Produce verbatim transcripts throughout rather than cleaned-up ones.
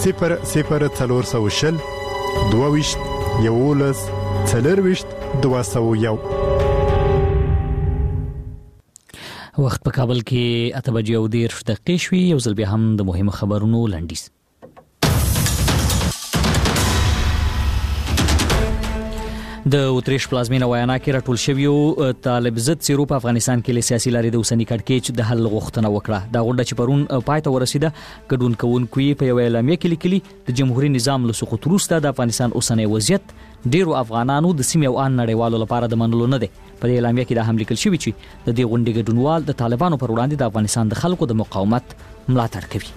صفر صفر څلور سوه شل دوه ویشت یولس څلور ویشت دوه سوه یو. وخت په کابل کې اته بجې او دېرش دقیقې شوي. یو ځل بیا هم د مهمو خبرونو لنډیز. د اتریش پلازمینه ویانا کې راټول شویو طالب ضد څیرو په افغانستان کې له سیاسي لارې د اوسنی کړکېچ د حل غوښتنه وکړه. دا غونډه چې پرون پای ته ورسیده ګډون کوونکو یې په یو اعلامیه کې لیکلي د جمهوریت نظام له سقوط وروسته د افغانستان اوسنی وضعیت ډیرو افغانانو د سیمې او ان نړیوالو لپاره د منلو نه دی. په دې اعلامیه کې دا هم لیکل شوی چې د دې غونډې ګډونوال د طالبانو پر وړاندې د افغانستان د خلکو د مقاومت ملاتړ کوي.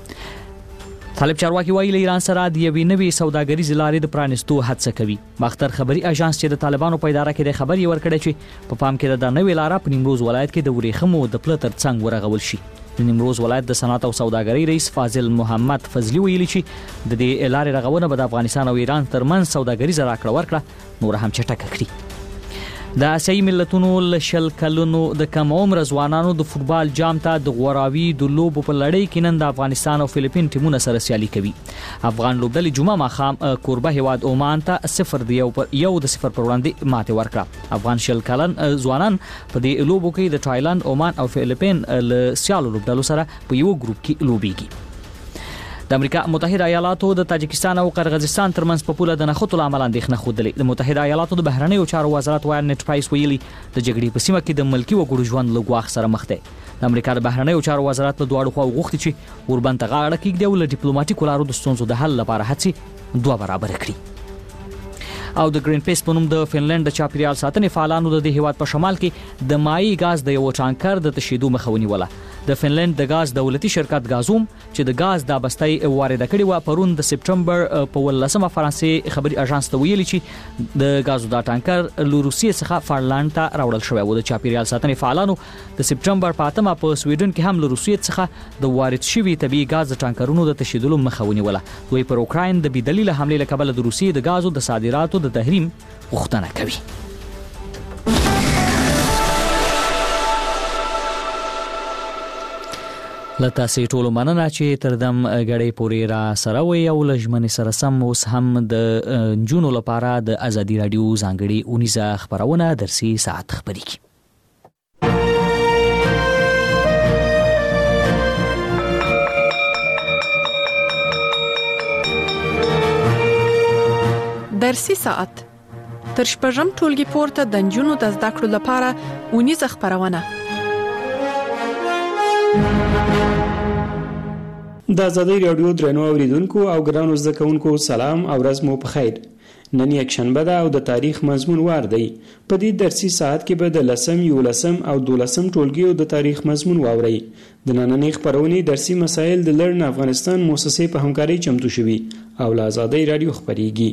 طالب چارواکي وایي له ایران سره د یوې نوې سوداګریزې لارې د پرانیستو هڅه کوي. باختر خبري اژانس چې د طالبانو په اداره کې د خبري ورکړی چې په پام کې د نوې لارې په نیمروز ولایت کې د ورېخمو د پله تر څنګ ورغول شي. د نیمروز ولایت د صنعت او سوداګرۍ رئیس فاضل محمد فضلی ویلي چې د دې لارې رغونه به د افغانستان او ایران ترمنځ سوداګریزه راکړه ورکړه نور هم چټکه کړي. د آسیایي ملتونو له شل کلونو د کم عمر ځوانانو د فوتبال جام ته د غوراوي د لوبو په لړۍ کې نن د افغانستان او فلیپین ټیمونه سره سیالي کوي. افغان لوبډلې جمعه ماښام کوربه هیواد عمان ته صفر د یو پر یو د صفر پر وړاندې ماتې ورکړه. افغان شل کلن ځوانان په دې لوبو کې د تایلند، عمان او فلیپین له سیالو لوبډلو سره په یو ګروپ کې لوبېږي. د امریکا متحده ایالاتو د تاجکستان او قرغیزستان ترمنځ په پوله د نښتو له امله اندېښنه ښودلې. د متحده ایالاتو د بهرنیو چارو وزارت وایي نت پرایس ویلي د جګړې په سیمه کې د ملکي وګړو ژوند له ګواښ سره مخ دی. د امریکا د بهرنیو چارو وزارت له دواړو خواو غوښتي چې اوربند ته غاړه کېږدي او له ډیپلوماټیکو لارو د ستونزو د حل لپاره هڅې دوه برابره کړي. او د گرین پیس په نوم د فنلند د چاپیریال ساتنې فعالانو د دې هیواد په شمال کې د مایع غاز د یو ټانکر د تشیدو مخه ونیوله. د فنلند د غاز دولتي شرکت غازوم چې د غاز د بستۍ وارده کړې و پرون د سپټمبر په ولسمه فرانسې خبري اژانس ته ویلي چې د غازو د ټانکر له روسیې څخه فنلند ته راوړل شوی و. د چاپیریال ساتنې فعالانو د سپټمبر په اتمه په سویډن کې هم له روسیې څخه د وارد شوي طبي غاز د ټانکرونو د تشیدلو مخه ونیوله. دوی پر اوکراین د بې دلیله حملې له کبله د روسیې د غازو د صادراتو د تحریم غوښتنه کوي. لته سي ټولو مننه چې تر دم غړې پورې را سره وي او لجمنې سره سم اوس هم د جنونو لپاره د ازادي رادیو ځانګړي اونیزه خبرونه درسي ساعت خبري کی. درسي ساعت تر شپږم ټولګي پورته د جنونو د زده کړو لپاره اونیزه خبرونه. د ازادي رادیو درنو اوریدونکو او ګرانو زده کوونکو سلام او ورځ مو په خیر. نن یک شنبه ده او د تاریخ مضمون وار دی. په دې درسي ساعت کې به د لسم، یولسم او دولسم ټولګیو د تاریخ مضمون واورئ. د نننۍ خبرونې درسي مسایل د لرن افغانستان مؤسسې په همکارۍ چمتو شوي او له ازادي رادیو خبريږي.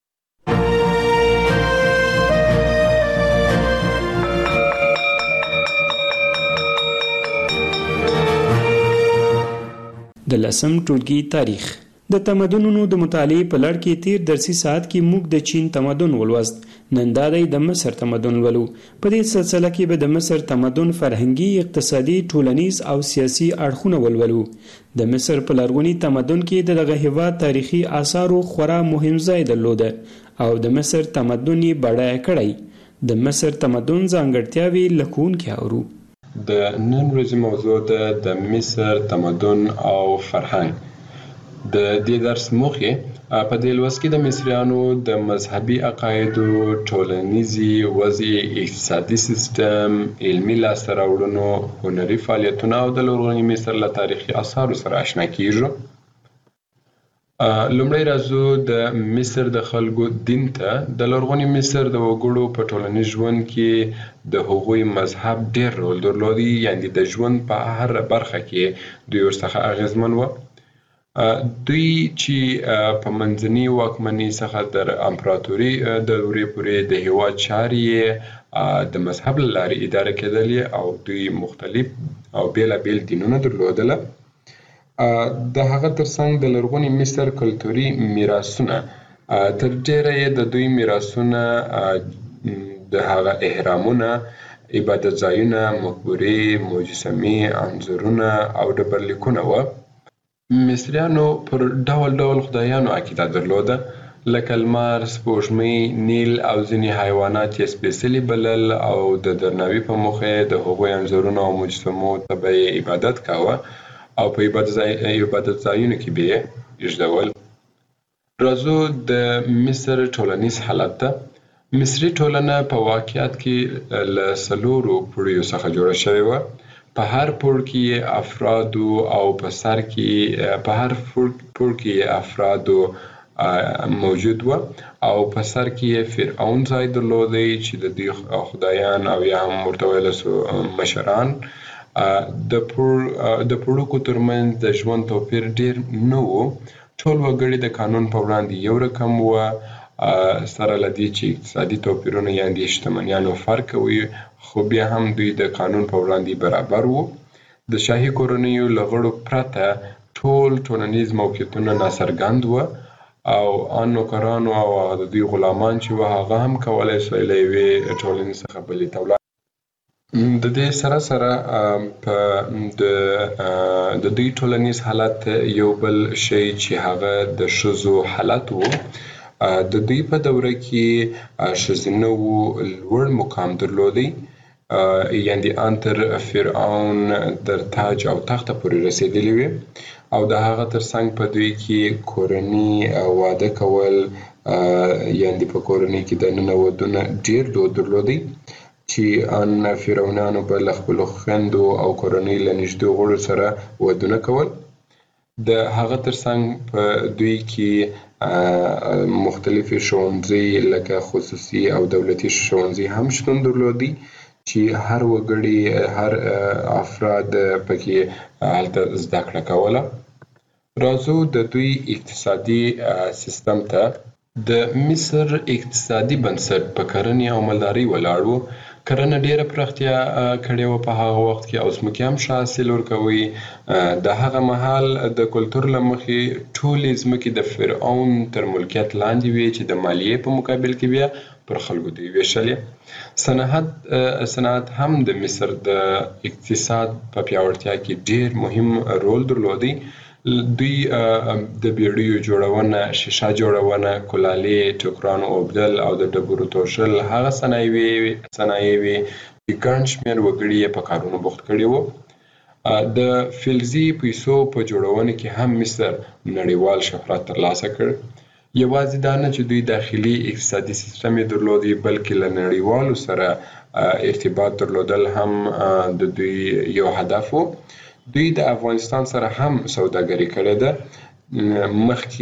د لسم ټولګي تاریخ. د تمدنونو د مطالعې په لړ کې تیر درسي ساعت کې موږ د چین تمدن ولوست. نن دا دی د مصر تمدن ولو. په دې سلسله کې به د مصر تمدن فرهنګي، اقتصادي، ټولنیز او سیاسي اړخونه ولولو. د مصر په لرغوني تمدن کې د دغه هیواد تاریخي آثارو خورا مهم ځای درلوده او د مصر تمدن یې بډایه کړی. د مصر تمدن ځانګړتیاوې له ښوونکي اورو. د نن ورځې موضوع ده د مصر تمدن او فرهنګ. د دې درس موخه په دې لوست کې د مصریانو د مذهبي عقایدو، ټولنیزي وضع، اقتصادي سیستم، علمي لاسته راوړنو، هنري فعالیتونو او د لرغوني مصر له تاریخي آثارو سره آشنا کیږو. لومړی راځو د مصر د خلکو دین ته. د لرغوني مصر د وګړو په ټولنیز ژوند کې د هغوی مذهب ډېر رول درلودي، یعنی د ژوند په هر برخه کې دوی ورڅخه اغیزمن و. دوی چې په منځني واکمنۍ څخه تر امپراتوري دورې پورې د هیواد چارې د مذهب له لارې اداره کېدلې او دوی مختلف او بېلابېل دینونه درلودله. د هغه ترڅنګ د لرغوني مصر کلتوري میراثونه تر ډېره یې د دوی میراثونه د هغه احرامونه، عبادت ځایونه، مقبرې، مجسمې، انځورونه او ډبرلیکونه وه. مصریانو پر ډول ډول خدایانو عقیده درلوده، لکه لمر، سپوږمۍ، نیل او ځینې حیوانات یې سپېڅلي بلل او د درناوي په موخه یې د هغوی انځورونو او مجسمو ته به یې عبادت کاوه او په عبادت ځایونو کې به یې ایږدول. راځو د مصر ټولنیز حالت ته. مصري ټولنه په واقعیت کې له څلورو پوړیو څخه جوړه شوې وه. په هر پوړ کې افرادو او په سر کې په هر پوړ کې افرادو موجود و او په سر کې فرعون ځای درلودی چې د دوی خدایان او یا هم ورته ویلی سو مشران. د پوړکو ترمنځ د ژوند توپیر ډیر نه و. ټول وګړي د قانون په وړاندې یو رقم و، سره له دې چې اقتصادي توپیرونه یعنې د شتمنیانو فرق وي، خو بیا هم دوی د قانون په وړاندې برابر وو. د شاهي کورنیو له غړو پرته ټول ټولنیز موقعیتونه ناڅرګند وو او ان نوکرانو او د دوی غلامان چې وو هغه هم کولی سوی له یوې ټولنې څخه بلې ته ولاړ. د دې سره سره په د دوی ټولنیز حالت یو بل شی چې هغه د ښځو حالت وو. د دوی په دوره کې ښځینه وو لوړ مقام درلودی، یعنې ان تر فرعون در تاج او تخته پورې رسېدلې وې او د هغه ترڅنګ په دوی کې کورني واده کول، یعنې په کورنۍ کې دننه ودونه ډېر دود درلودی چې ان فرعونانو به له خپلو خویندو او کورنۍ له نږدې غړو سره ودونه کول. د هغه ترڅنګ په دوی کې مختلفې ښوونځي لکه خصوصي او دولتي ښوونځي هم شتون درلودي چې هر وګړي هر افراد پکې هلته زده کړه کوله. راځو د دوی اقتصادي سیستم ته. د مصر اقتصادي بنسټ په کرنې او مالدارۍ ولاړ و. کرنه ډیره پراختیا کړې وه په هغه وخت کې او ځمکې هم ښه حاصل ورکوي. د هغه مهال د کلتور له مخې ټولې ځمکې د فرعون تر ملکیت لاندې وې چې د مالیې په مقابل کې بیا پر خلکو دوی ویشلې. صنعت صنعت هم د مصر د اقتصاد په پیاوړتیا کې ډیر مهم رول درلودی. دوی د بیړیو جوړونه، شیشه جوړونه، کلالې، ټوکرانو اوبدل او د ډبرو توشل هغه صنایع وې چې ګڼ شمېر وګړي یې په کارونو بوخت کړي وو. د فلزي پیسو په جوړونه کې هم مصر نړیوال شهرت ترلاسه کړ. یوازې دا نه چې دوی داخلي اقتصادي سیستم یې درلودی، بلکې له نړیوالو سره ارتباط درلودل هم د دوی یو هدف و. دوی د افغانستان سره هم سوداګري کړې ده. مخکې